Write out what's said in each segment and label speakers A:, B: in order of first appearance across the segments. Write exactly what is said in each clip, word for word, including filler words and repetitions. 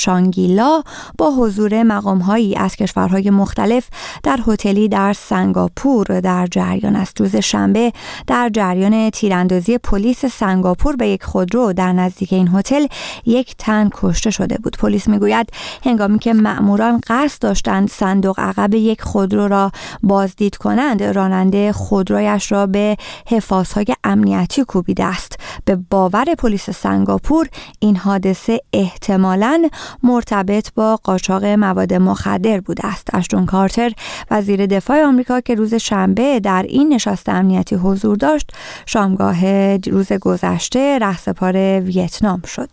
A: شانگیلا با حضور مقام‌هایی از کشورهای مختلف در هتلی در سنگاپور در جریان است. روز شنبه در جریان تیراندازی پلیس سنگاپور به یک خودرو در نزدیک این هتل یک تن کشته شده بود. پلیس میگوید هنگامی که مأموران قصد داشتند صندوق عقب یک خودرو را بازدید کنند، راننده خودرویش را به حفاظهای امنیتی کوبیده است. به باور پلیس سنگاپور این حادثه احتمالاً مرتبط با قاچاق مواد مخدر بوده است. اشتون کارتر وزیر دفاع آمریکا که روز شنبه در این نشست امنیتی حضور داشت، شامگاه روز گذشته رهسپار ویتنام شد.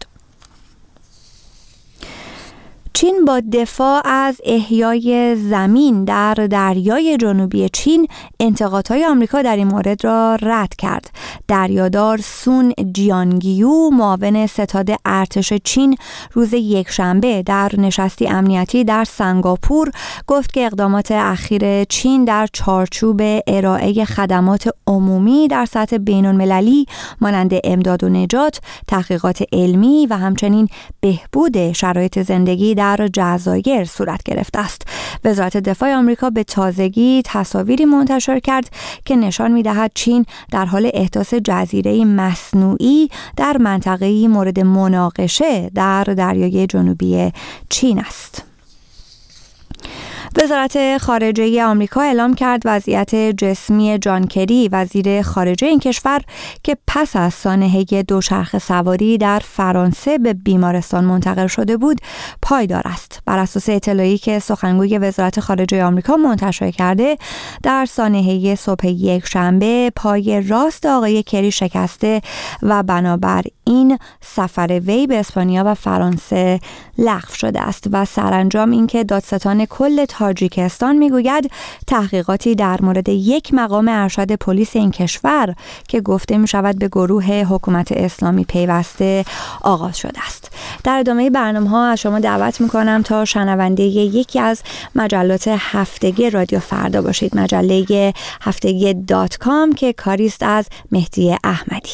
A: چین با دفاع از احیای زمین در دریای جنوبی چین انتقادهای آمریکا در این مورد را رد کرد. دریادار سون جیانگیو معاون ستاد ارتش چین روز یکشنبه در نشستی امنیتی در سنگاپور گفت که اقدامات اخیر چین در چارچوب ارائه خدمات عمومی در سطح بین‌المللی مانند امداد و نجات، تحقیقات علمی و همچنین بهبود شرایط زندگی در در جزایر صورت گرفته است. وزارت دفاع آمریکا به تازگی تصاویری منتشر کرد که نشان می‌دهد چین در حال احداث جزیره مصنوعی در منطقه‌ای مورد مناقشه در دریای جنوبی چین است. وزارت خارجه آمریکا اعلام کرد وضعیت جسمی جان کری، وزیر خارجه این کشور که پس از سانحه دوچرخه سواری در فرانسه به بیمارستان منتقل شده بود، پایدار است. بر اساس اطلاعی که سخنگوی وزارت خارجه آمریکا منتشر کرده، در سانحه صبح یک شنبه پای راست آقای کری شکسته و بنابراین سفر وی به اسپانیا و فرانسه لغو شده است و سرانجام اینکه دادستان کل تاجیکستان میگوید تحقیقاتی در مورد یک مقام ارشد پلیس این کشور که گفته می شود به گروه حکومت اسلامی پیوسته آغاز شده است. در ادامه برنامه ها از شما دعوت می کنم تا شنونده یکی از مجلات هفتگی رادیو فردا باشید، مجله هفتگی دات کام که کاری است از مهدی احمدی.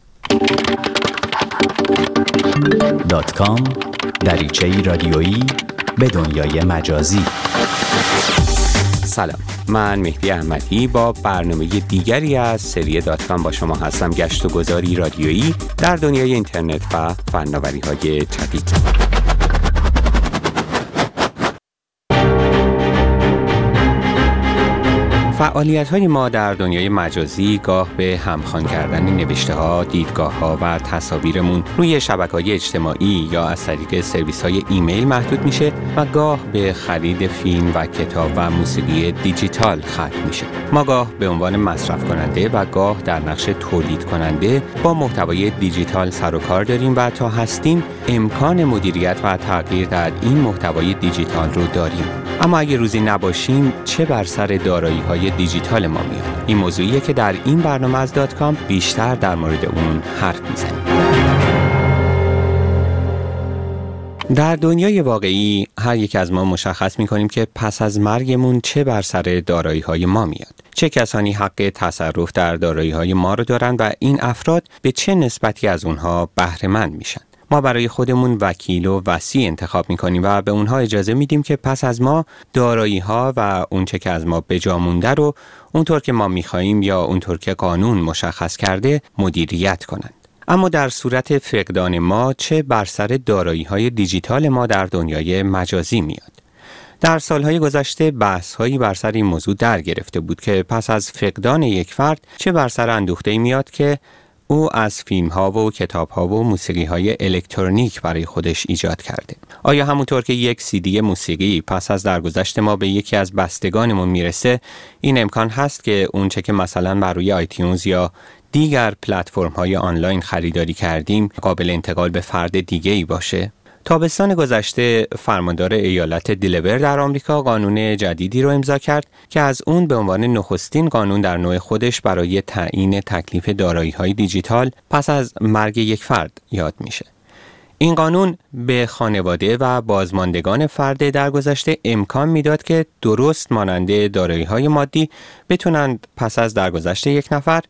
B: دات کام دریچه‌ای رادیویی به دنیای مجازی.
C: سلام، من مهدی احمدی با برنامه دیگری از سری دات کام با شما هستم. گشت و گذاری رادیویی در دنیای اینترنت و فناوری‌های جدید. فعالیت‌های ما در دنیای مجازی گاه به همخوان کردن نوشته‌ها، دیدگاه‌ها و تصاویرمون روی شبکه‌های اجتماعی یا از طریق سرویس‌های ایمیل محدود میشه و گاه به خرید فیلم و کتاب و موسیقی دیجیتال ختم میشه. ما گاه به عنوان مصرف کننده و گاه در نقش تولید کننده با محتوای دیجیتال سر و کار داریم و تا هستیم امکان مدیریت و تغییر در این محتوای دیجیتال رو داریم. اما اگه روزی نباشیم چه بر سر دارایی‌های دیجیتال ما میاد؟ این موضوعیه که در این برنامه از دات کام بیشتر در مورد اون حرف میزنیم. در دنیای واقعی هر یک از ما مشخص می‌کنیم که پس از مرگمون چه بر سر دارایی‌های ما میاد. چه کسانی حق تصرف در دارایی‌های ما رو دارن و این افراد به چه نسبتی از اونها بهره مند میشن. ما برای خودمون وکیل و وصی انتخاب می‌کنیم و به اونها اجازه میدیم که پس از ما دارایی‌ها و اونچه که از ما به جا مونده رو اونطور که ما می‌خوایم یا اونطور که قانون مشخص کرده مدیریت کنند. اما در صورت فقدان ما چه بر سر دارایی‌های دیجیتال ما در دنیای مجازی میاد؟ در سالهای گذشته بحث‌هایی بر سر این موضوع در گرفته بود که پس از فقدان یک فرد چه بر سر اندوخته‌ای میاد که او از فیلم‌ها و کتاب‌ها و موسیقی‌های الکترونیک برای خودش ایجاد کرده. آیا همونطور که یک سی دی موسیقی پس از درگذشت ما به یکی از بستگانمون میرسه، این امکان هست که اونچه که مثلا بر روی آیتیونز یا دیگر پلتفرم‌های آنلاین خریداری کردیم قابل انتقال به فرد دیگه‌ای باشه؟ تابستان گذشته فرماندار ایالت دیلور در آمریکا قانون جدیدی رو امضا کرد که از اون به عنوان نخستین قانون در نوع خودش برای تعیین تکلیف دارایی‌های دیجیتال پس از مرگ یک فرد یاد میشه. این قانون به خانواده و بازماندگان فرد درگذشته امکان میداد که درست مانند دارایی‌های مادی بتونند پس از درگذشت یک نفر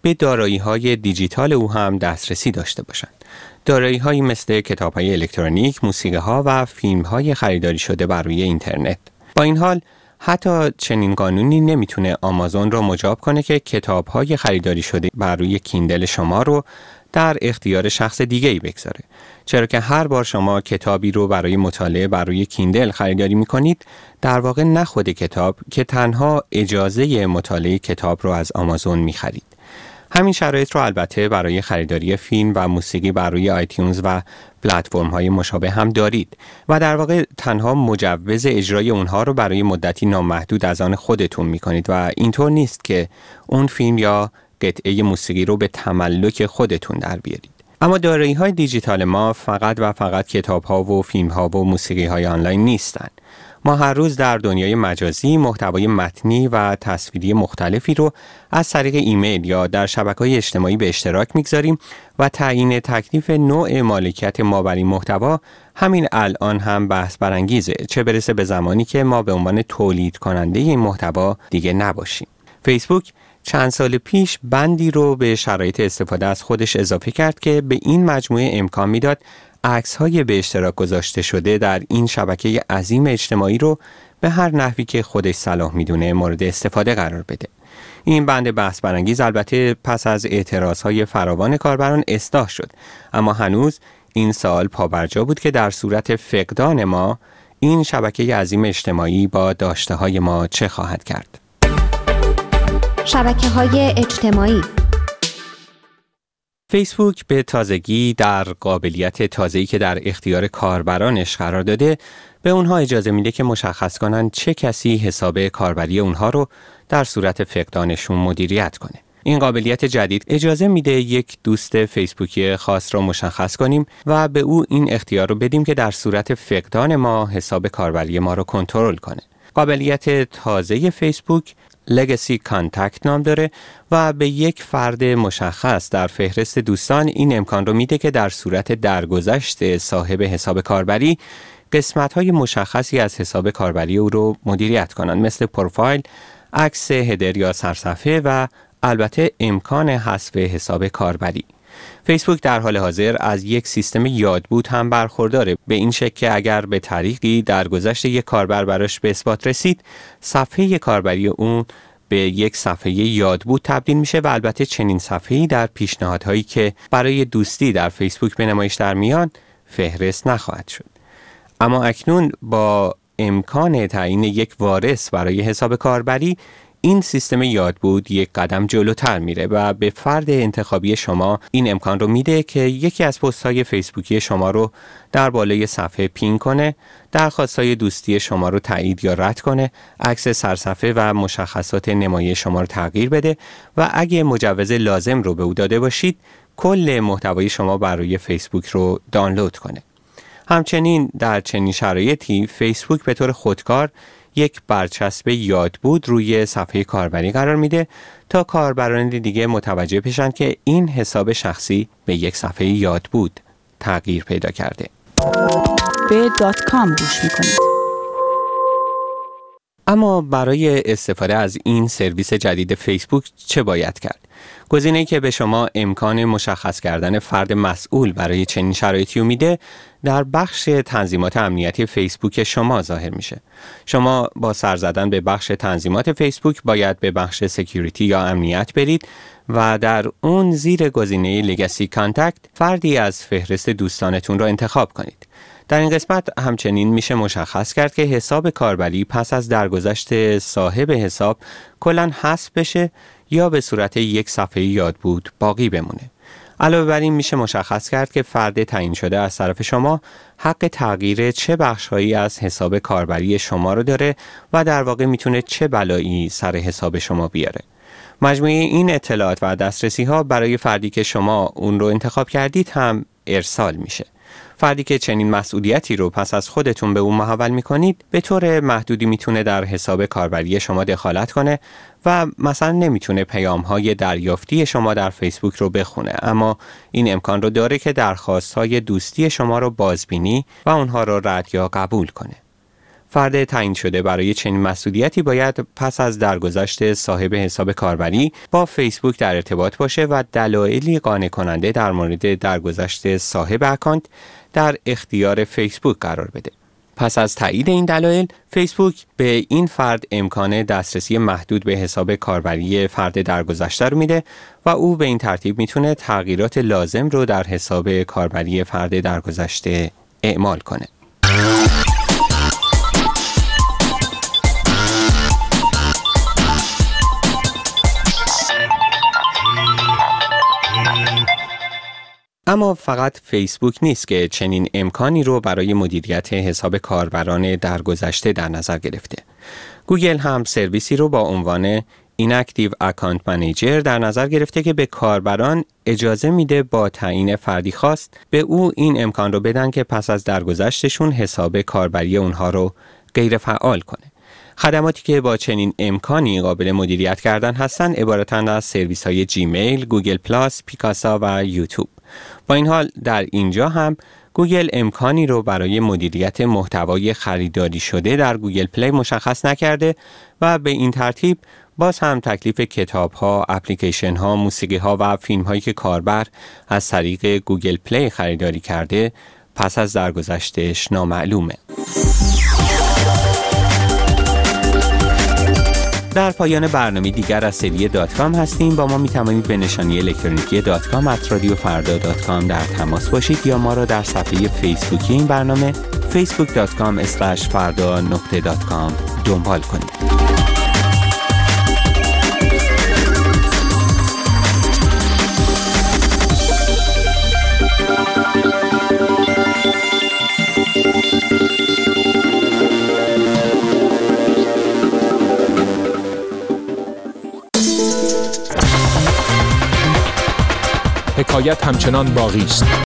C: به دارایی‌های دیجیتال او هم دسترسی داشته باشند. دارایی‌هایی مثل کتاب‌های الکترونیک، موسیقی‌ها و فیلم‌های خریداری شده بر روی اینترنت. با این حال حتی چنین قانونی نمیتونه آمازون رو مجاب کنه که کتاب‌های خریداری شده بر روی کیندل شما رو در اختیار شخص دیگه‌ای بگذاره، چرا که هر بار شما کتابی رو برای مطالعه بر روی کیندل خریداری می‌کنید، در واقع نه خود کتاب که تنها اجازه مطالعه کتاب رو از آمازون می‌خرید. همین شرایط رو البته برای خریداری فیلم و موسیقی بر روی آیتیونز و پلتفرم‌های مشابه هم دارید و در واقع تنها مجوز اجرای اونها رو برای مدتی نامحدود از آن خودتون می‌کنید و اینطور نیست که اون فیلم یا قطعه موسیقی رو به تملک خودتون در بیارید. اما دارایی‌های دیجیتال ما فقط و فقط کتاب‌ها و فیلم‌ها و موسیقی‌های آنلاین نیستند. ما هر روز در دنیای مجازی محتوای متنی و تصویری مختلفی رو از طریق ایمیل یا در شبکه‌های اجتماعی به اشتراک می‌گذاریم و تعیین تکلیف نوع مالکیت ما بر این محتوا همین الان هم بحث برانگیزه، چه برسه به زمانی که ما به عنوان تولید کننده این محتوا دیگه نباشیم. فیسبوک چند سال پیش بندی رو به شرایط استفاده از خودش اضافه کرد که به این مجموعه امکان میداد عکس‌های به اشتراک گذاشته شده در این شبکه عظیم اجتماعی رو به هر نحوی که خودش صلاح میدونه مورد استفاده قرار بده. این بند بحث برانگیز البته پس از اعتراضهای فراوان کاربران اصلاح شد، اما هنوز این سوال پابرجا بود که در صورت فقدان ما این شبکه عظیم اجتماعی با داشته‌های ما چه خواهد کرد.
A: شبکه‌های اجتماعی.
C: فیسبوک به تازگی در قابلیت تازه‌ای که در اختیار کاربرانش قرار داده به اونها اجازه میده که مشخص کنن چه کسی حساب کاربری اونها رو در صورت فقدانشون مدیریت کنه. این قابلیت جدید اجازه میده یک دوست فیسبوکی خاص رو مشخص کنیم و به او این اختیار رو بدیم که در صورت فقدان ما حساب کاربری ما رو کنترل کنه. قابلیت تازه فیسبوک لگسی کانتکت نام داره و به یک فرد مشخص در فهرست دوستان این امکان رو میده که در صورت درگذشت صاحب حساب کاربری قسمت‌های مشخصی از حساب کاربری او رو مدیریت کنند، مثل پروفایل، عکس هدر یا سرصفحه و البته امکان حذف حساب کاربری. فیسبوک در حال حاضر از یک سیستم یادبود هم برخورداره، به این شکل که اگر به طریقی درگذشت یک کاربر براش به اثبات رسید، صفحه کاربری اون به یک صفحه یادبود تبدیل میشه و البته چنین صفحه‌ای در پیشنهادهایی که برای دوستی در فیسبوک به نمایش در میان فهرست نخواهد شد. اما اکنون با امکان تعیین یک وارث برای حساب کاربری، این سیستم یادبود یک قدم جلوتر میره و به فرد انتخابی شما این امکان رو میده که یکی از پست‌های فیسبوکی شما رو در بالای صفحه پین کنه، درخواست‌های دوستی شما رو تایید یا رد کنه، عکس سرصفحه و مشخصات نمایی شما رو تغییر بده و اگه مجوز لازم رو به او داده باشید، کل محتوای شما بر روی فیسبوک رو دانلود کنه. همچنین در چنین شرایطی فیسبوک به طور خودکار یک برچسب یادبود روی صفحه کاربری قرار میده تا کاربران دیگه متوجه بشن که این حساب شخصی به یک صفحه یادبود تغییر پیدا کرده.
D: به دات کام گوش میکنید.
C: اما برای استفاده از این سرویس جدید فیسبوک چه باید کرد؟ گزینه‌ای که به شما امکان مشخص کردن فرد مسئول برای چنین شرایطی رو میده در بخش تنظیمات امنیتی فیسبوک شما ظاهر میشه. شما با سر زدن به بخش تنظیمات فیسبوک باید به بخش سکیوریتی یا امنیت برید و در اون زیر گزینه لگسی کانتکت فردی از فهرست دوستانتون را انتخاب کنید. در این قسمت همچنین میشه مشخص کرد که حساب کاربری پس از درگذشت صاحب حساب کلاً حذف بشه یا به صورت یک صفحه یادبود باقی بمونه. علاوه بر این میشه مشخص کرد که فرد تعیین شده از طرف شما حق تغییر چه بخش‌هایی از حساب کاربری شما رو داره و در واقع میتونه چه بلایی سر حساب شما بیاره. مجموعه این اطلاعات و دسترسی‌ها برای فردی که شما اون رو انتخاب کردید هم ارسال میشه. فردی که چنین مسئولیتی رو پس از خودتون به اون محول میکنید به طور محدودی میتونه در حساب کاربری شما دخالت کنه و مثلا نمیتونه پیام‌های دریافتی شما در فیسبوک رو بخونه، اما این امکان رو داره که درخواست‌های دوستی شما رو بازبینی و اونها رو رد یا قبول کنه. فرد تعیین شده برای چنین مسئولیتی باید پس از درگذشت صاحب حساب کاربری با فیسبوک در ارتباط باشه و دلایلی قانع کننده در مورد درگذشت صاحب اکانت در اختیار فیسبوک قرار بده. پس از تایید این دلایل، فیسبوک به این فرد امکان دسترسی محدود به حساب کاربری فرد درگذشته رو میده و او به این ترتیب میتونه تغییرات لازم رو در حساب کاربری فرد درگذشته اعمال کنه. اما فقط فیسبوک نیست که چنین امکانی رو برای مدیریت حساب کاربران درگذشته در نظر گرفته. گوگل هم سرویسی رو با عنوان Inactive Account Manager در نظر گرفته که به کاربران اجازه میده با تعیین فردی خاص به او این امکان رو بدن که پس از درگذشتشون حساب کاربری اونها رو غیر فعال کنه. خدماتی که با چنین امکانی قابل مدیریت کردن هستن عبارتند از سرویس های جیمیل، گوگل پلاس، پیکاسا و یوتیوب. با این حال در اینجا هم گوگل امکانی رو برای مدیریت محتوای خریداری شده در گوگل پلی مشخص نکرده و به این ترتیب باز هم تکلیف کتاب ها، اپلیکیشن ها، موسیقی ها و فیلم هایی که کاربر از طریق گوگل پلی خریداری کرده پس از درگذشتش نامعلومه. در پایان برنامه دیگر از سری دات کام هستیم. با ما می توانید به نشانی الکترونیکی دات کام ات رادیو فردا دات کام در تماس باشید یا ما را در صفحه فیسبوکی این برنامه فیسبوک دات کام اسلش فردا نقطه دات کام دنبال کنید.
E: حکایت همچنان باقی است.